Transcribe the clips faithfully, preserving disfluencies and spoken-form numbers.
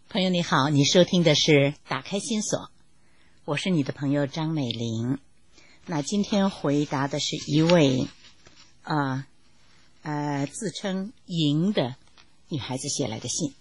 朋友你好，你收听的是打开心锁，我是你的朋友张美玲。那今天回答的是一位呃呃自称莹的女孩子写来的信。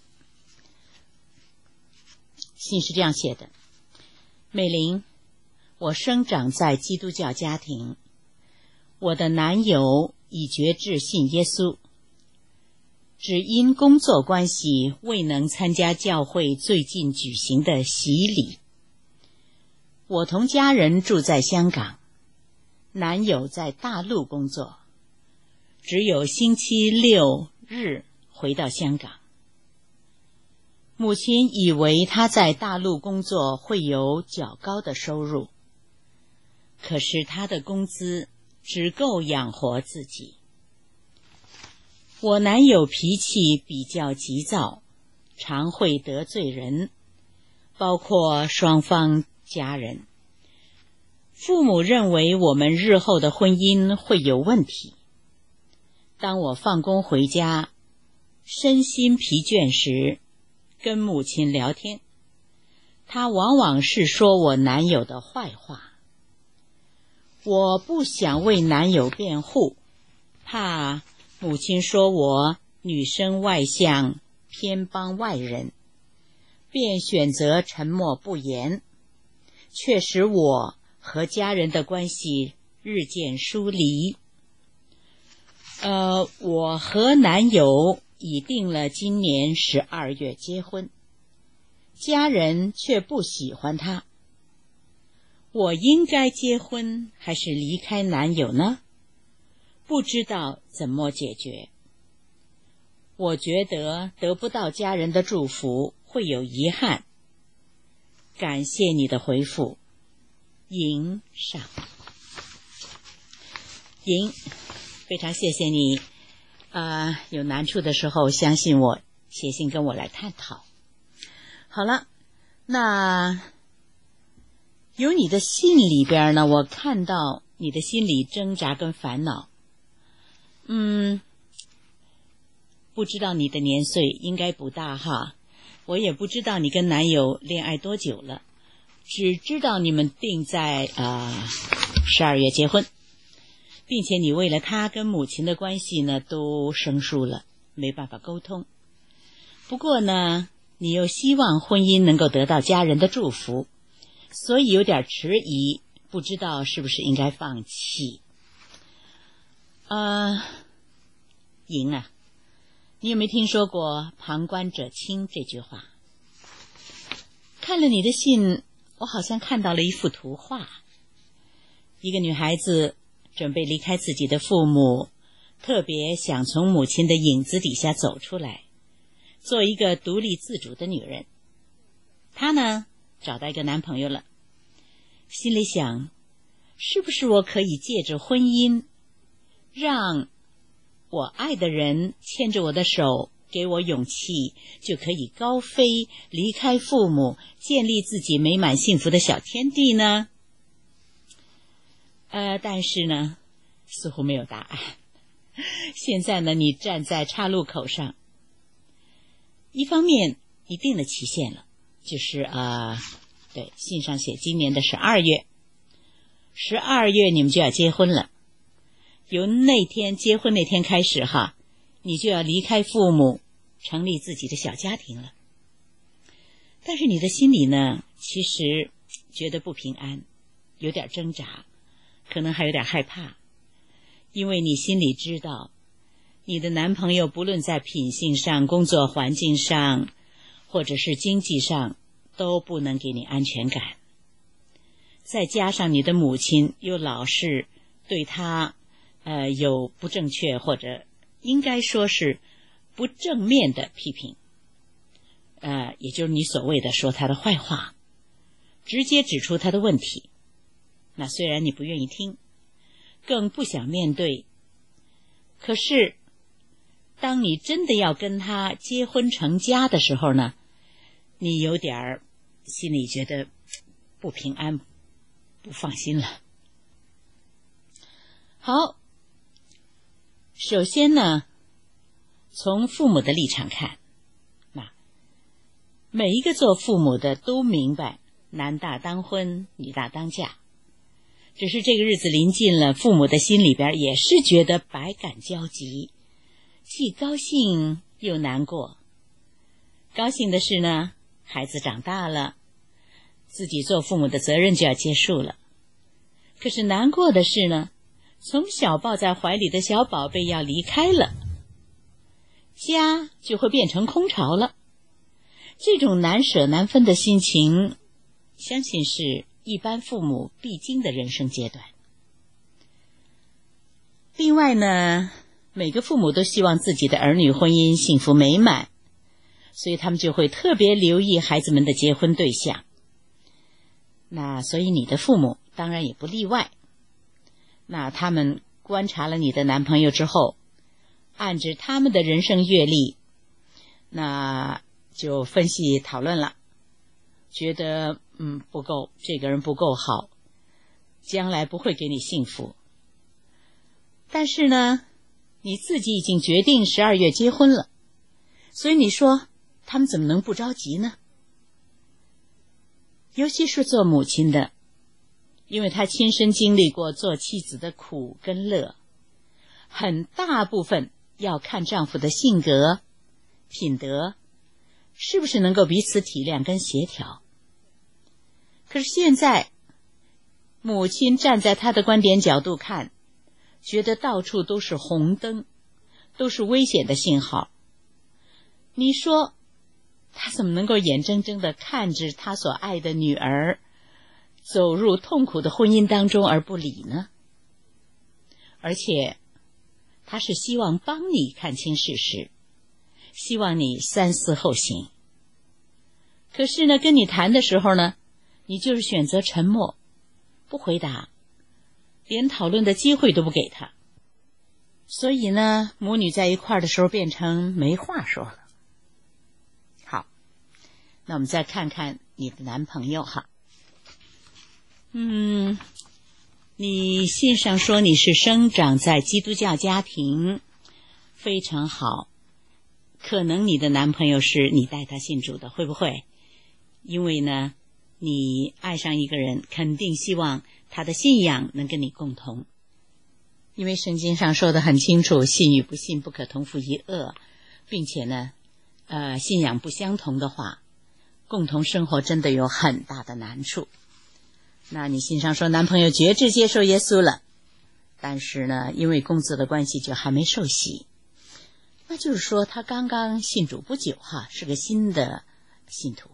信是这样写的：美玲，我生长在基督教家庭，我的男友已决志信耶稣，只因工作关系未能参加教会最近举行的洗礼。我同家人住在香港，男友在大陆工作，只有星期六日回到香港。母亲以为他在大陆工作会有较高的收入，可是他的工资只够养活自己。我男友脾气比较急躁，常会得罪人，包括双方家人。父母认为我们日后的婚姻会有问题。当我放工回家，身心疲倦时，跟母亲聊天，她往往是说我男友的坏话。我不想为男友辩护，怕母亲说我女生外向，偏帮外人，便选择沉默不言，却使我和家人的关系日渐疏离。呃，我和男友已定了今年十二月结婚，家人却不喜欢他。我应该结婚还是离开男友呢？不知道怎么解决。我觉得得不到家人的祝福会有遗憾。感谢你的回复，莹上。莹，非常谢谢你，呃，有难处的时候相信我，写信跟我来探讨。好了，那由你的信里边呢，我看到你的心理挣扎跟烦恼。嗯，不知道你的年岁应该不大哈，我也不知道你跟男友恋爱多久了，只知道你们定在呃十二月结婚，并且你为了他跟母亲的关系呢都生疏了，没办法沟通。不过呢，你又希望婚姻能够得到家人的祝福，所以有点迟疑，不知道是不是应该放弃。呃，莹啊，你有没有听说过旁观者清这句话？看了你的信，我好像看到了一幅图画。一个女孩子准备离开自己的父母，特别想从母亲的影子底下走出来，做一个独立自主的女人。她呢，找到一个男朋友了，心里想，是不是我可以借着婚姻让我爱的人牵着我的手，给我勇气，就可以高飞，离开父母，建立自己美满幸福的小天地呢？呃，但是呢，似乎没有答案。现在呢，你站在岔路口上，一方面你定了期限了，就是呃，对，信上写今年的十二月，十二月你们就要结婚了。由那天结婚那天开始哈，你就要离开父母，成立自己的小家庭了。但是你的心里呢，其实觉得不平安，有点挣扎，可能还有点害怕，因为你心里知道，你的男朋友不论在品性上、工作环境上，或者是经济上，都不能给你安全感。再加上你的母亲又老是对他呃，有不正确或者应该说是不正面的批评，呃，也就是你所谓的说他的坏话，直接指出他的问题。那虽然你不愿意听，更不想面对，可是当你真的要跟他结婚成家的时候呢，你有点儿心里觉得不平安，不放心了。好，首先呢，从父母的立场看，那每一个做父母的都明白男大当婚，女大当嫁，只是这个日子临近了，父母的心里边也是觉得百感交集，既高兴又难过。高兴的是呢，孩子长大了，自己做父母的责任就要结束了。可是难过的是呢，从小抱在怀里的小宝贝要离开了，家就会变成空巢了。这种难舍难分的心情，相信是一般父母必经的人生阶段。另外呢，每个父母都希望自己的儿女婚姻幸福美满，所以他们就会特别留意孩子们的结婚对象。那所以你的父母当然也不例外。那他们观察了你的男朋友之后，按着他们的人生阅历，那就分析讨论了，觉得嗯不够，这个人不够好，将来不会给你幸福。但是呢，你自己已经决定十二月结婚了，所以你说他们怎么能不着急呢？尤其是做母亲的，因为她亲身经历过做妻子的苦跟乐，很大部分要看丈夫的性格、品德，是不是能够彼此体谅跟协调。可是现在，母亲站在她的观点角度看，觉得到处都是红灯，都是危险的信号。你说他怎么能够眼睁睁地看着他所爱的女儿走入痛苦的婚姻当中而不理呢？而且他是希望帮你看清事实，希望你三思后行。可是呢，跟你谈的时候呢，你就是选择沉默，不回答，连讨论的机会都不给他。所以呢，母女在一块儿的时候变成没话说了。好，那我们再看看你的男朋友哈。嗯，你信上说你是生长在基督教家庭，非常好。可能你的男朋友是你带他信主的，会不会？因为呢，你爱上一个人，肯定希望他的信仰能跟你共同。因为圣经上说得很清楚，信与不信不可同负一轭，并且呢，呃，信仰不相同的话，共同生活真的有很大的难处。那你信上说男朋友决志接受耶稣了，但是呢，因为工作的关系就还没受洗，那就是说他刚刚信主不久哈，是个新的信徒。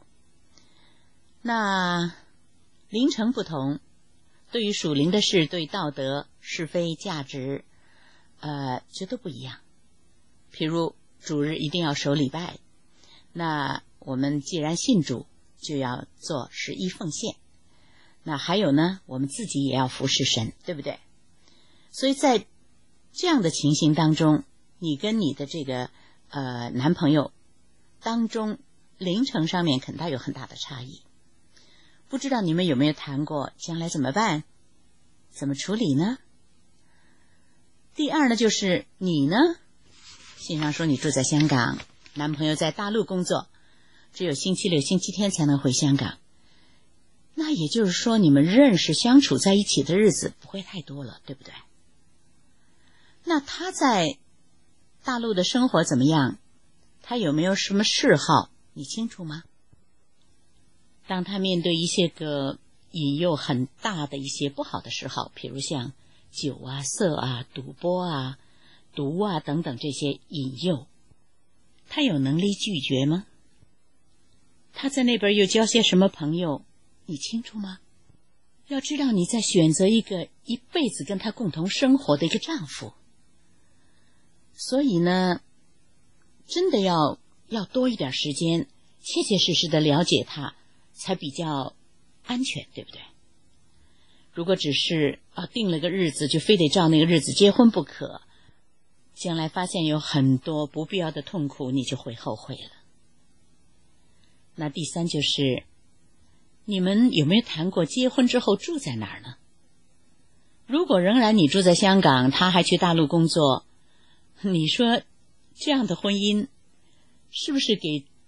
那灵程不同，对于属灵的事，对道德、是非、价值，呃，这都不一样。譬如主日一定要守礼拜，那我们既然信主，就要做十一奉献。那还有呢，我们自己也要服侍神，对不对？所以在这样的情形当中，你跟你的这个呃男朋友当中，灵程上面肯定有很大的差异。不知道你们有没有谈过将来怎么办，怎么处理呢？第二呢，就是你呢，信上说你住在香港，男朋友在大陆工作，只有星期六、星期天才能回香港。那也就是说，你们认识相处在一起的日子不会太多了，对不对？那他在大陆的生活怎么样？他有没有什么嗜好？你清楚吗？当他面对一些个引诱很大的一些不好的嗜好，比如像酒啊、色啊、赌博啊、毒啊等等这些引诱，他有能力拒绝吗？他在那边又交些什么朋友？你清楚吗？要知道你在选择一个一辈子跟他共同生活的一个丈夫，所以呢，真的要要多一点时间，切切实实的了解他，才比较安全，对不对？如果只是啊定了个日子，就非得照那个日子结婚不可，将来发现有很多不必要的痛苦，你就会后悔了。那第三就是，你们有没有谈过结婚之后住在哪儿呢？如果仍然你住在香港，他还去大陆工作，你说这样的婚姻是不是给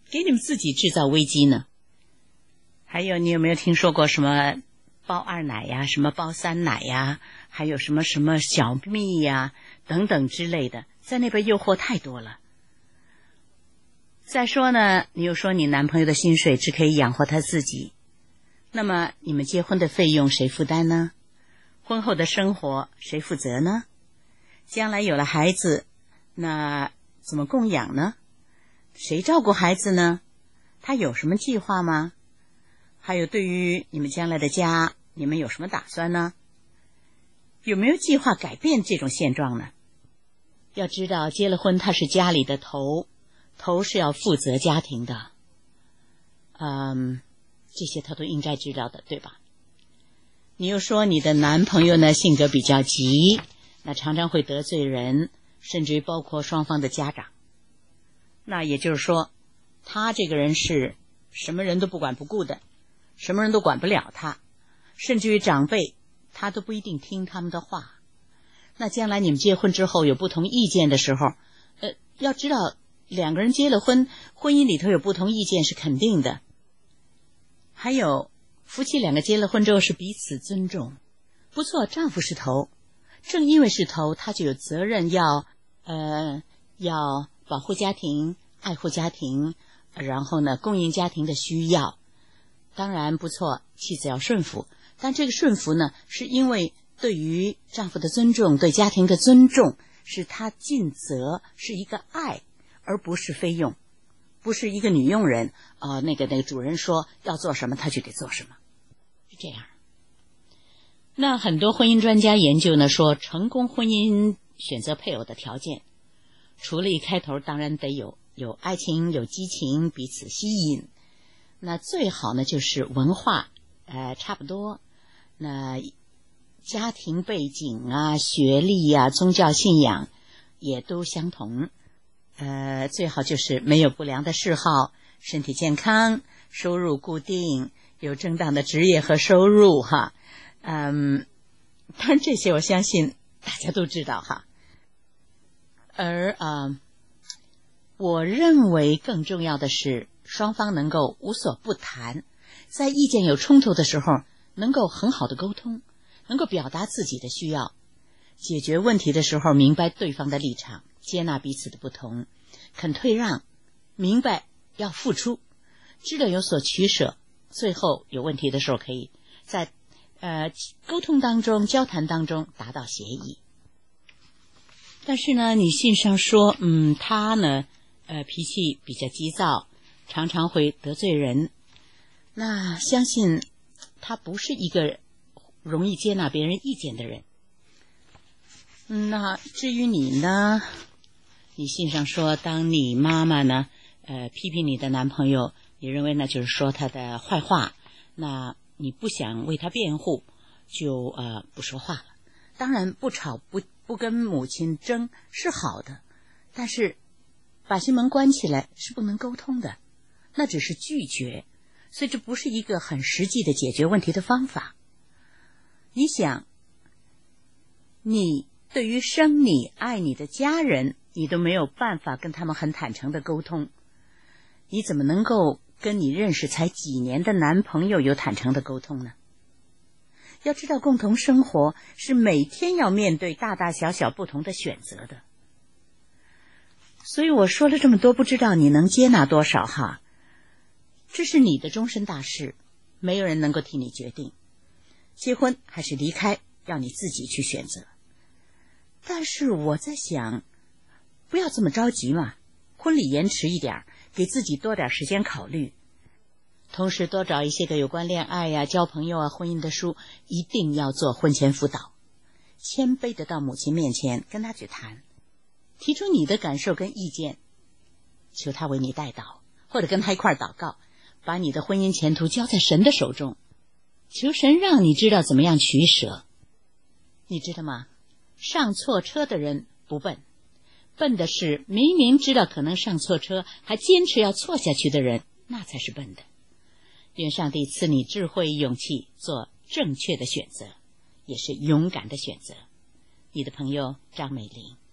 给你们自己制造危机呢？还有，你有没有听说过什么包二奶呀，什么包三奶呀，还有什么什么小蜜呀等等之类的，在那边诱惑太多了。再说呢，你又说你男朋友的薪水只可以养活他自己，那么你们结婚的费用谁负担呢？婚后的生活谁负责呢？将来有了孩子，那怎么供养呢？谁照顾孩子呢？他有什么计划吗？还有对于你们将来的家，你们有什么打算呢？有没有计划改变这种现状呢？要知道，结了婚他是家里的头，头是要负责家庭的。嗯，这些他都应该知道的，对吧？你又说你的男朋友呢性格比较急，那常常会得罪人，甚至于包括双方的家长。那也就是说，他这个人是什么人都不管不顾的，什么人都管不了他，甚至于长辈他都不一定听他们的话。那将来你们结婚之后有不同意见的时候，呃，要知道两个人结了婚，婚姻里头有不同意见是肯定的。还有夫妻两个结了婚之后是彼此尊重。不错，丈夫是头，正因为是头，他就有责任要呃要保护家庭，爱护家庭，然后呢供应家庭的需要。当然不错，妻子要顺服，但这个顺服呢是因为对于丈夫的尊重，对家庭的尊重，是他尽责，是一个爱，而不是非用，不是一个女佣人啊、呃，那个那个主人说要做什么他就得做什么，是这样。那很多婚姻专家研究呢说，成功婚姻选择配偶的条件，除了一开头当然得有有爱情，有激情，彼此吸引，那最好呢就是文化呃差不多，那家庭背景啊，学历啊，宗教信仰也都相同，呃最好就是没有不良的嗜好，身体健康，收入固定，有正当的职业和收入哈。嗯，当然这些我相信大家都知道哈。而啊、呃，我认为更重要的是双方能够无所不谈，在意见有冲突的时候能够很好的沟通，能够表达自己的需要，解决问题的时候明白对方的立场，接纳彼此的不同，肯退让，明白要付出，知道有所取舍，最后有问题的时候可以在呃沟通当中，交谈当中达到协议。但是呢，你信上说，嗯，他呢，呃，脾气比较急躁，常常会得罪人。那相信他不是一个容易接纳别人意见的人。嗯，那至于你呢？你信上说，当你妈妈呢，呃，批评你的男朋友，你认为呢就是说他的坏话，那你不想为他辩护，就呃不说话了。当然，不吵不不跟母亲争是好的，但是把心门关起来是不能沟通的，那只是拒绝，所以这不是一个很实际的解决问题的方法。你想，你对于生你爱你的家人，你都没有办法跟他们很坦诚的沟通，你怎么能够跟你认识才几年的男朋友有坦诚的沟通呢？要知道，共同生活是每天要面对大大小小不同的选择的。所以我说了这么多，不知道你能接纳多少哈。这是你的终身大事，没有人能够替你决定，结婚还是离开，要你自己去选择。但是我在想，不要这么着急嘛，婚礼延迟一点，给自己多点时间考虑，同时多找一些个有关恋爱呀、交朋友啊、婚姻的书，一定要做婚前辅导，谦卑的到母亲面前跟她去谈，提出你的感受跟意见，求她为你代祷，或者跟她一块祷告，把你的婚姻前途交在神的手中，求神让你知道怎么样取舍。你知道吗？上错车的人不笨，笨的是明明知道可能上错车还坚持要错下去的人，那才是笨的。愿上帝赐你智慧勇气，做正确的选择，也是勇敢的选择。你的朋友张美玲。